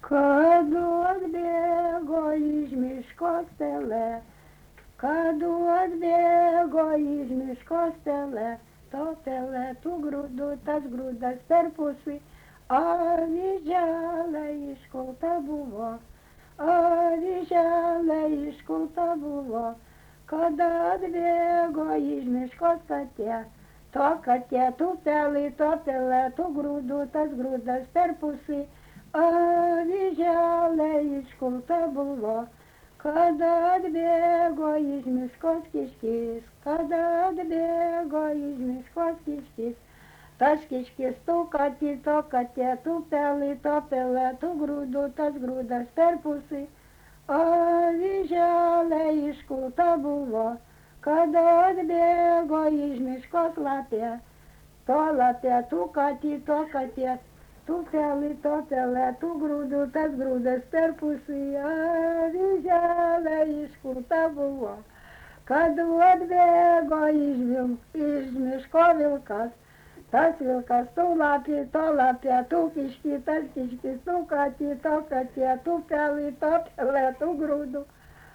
Kad atbėgo iš miško stelė, kad atbėgo iš miško stelė, to telė, tų grūdų, tas grūdas per pusį, aviželė iškulta buvo, aviželė iškulta buvo, kad atbėgo iš miško katė, to katė, tų telė, tų grūdų, tas grūdas per pusį, aviželė iškulta buvo, kada atbėgo iš miškos kiškis, kada atbėgo iš miškos kiškis, tas kiškis tu katė, to katė, tu pelė, tu grūdų, tas grūdas per pusį, aviželė iškulta buvo, kada atbėgo iš miškos lapė, to lapė, tu katė, tu pelė, tu grūdų, tas grūdas per pusį, aviželė iškulta buvo, kad atbėgo iš miško vilkas, tas vilkas, tu lapė, tu kiški, tas kiškis, tu katė, tu pelė, tu grūdų,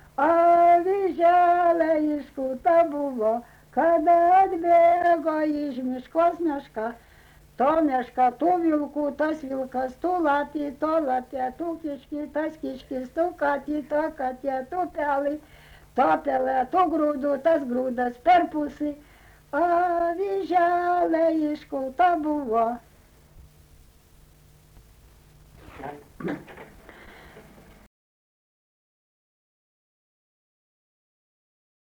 aviželė iškulta buvo, kad atbėgo iš miškos meška, to meška, tu vilkų, tas vilkas, tu lapė, tu kiški, tas kiškis, tu katė, tu pelė, tu grūdų, tas grūdas per pusį, aviželė iškulta buvo.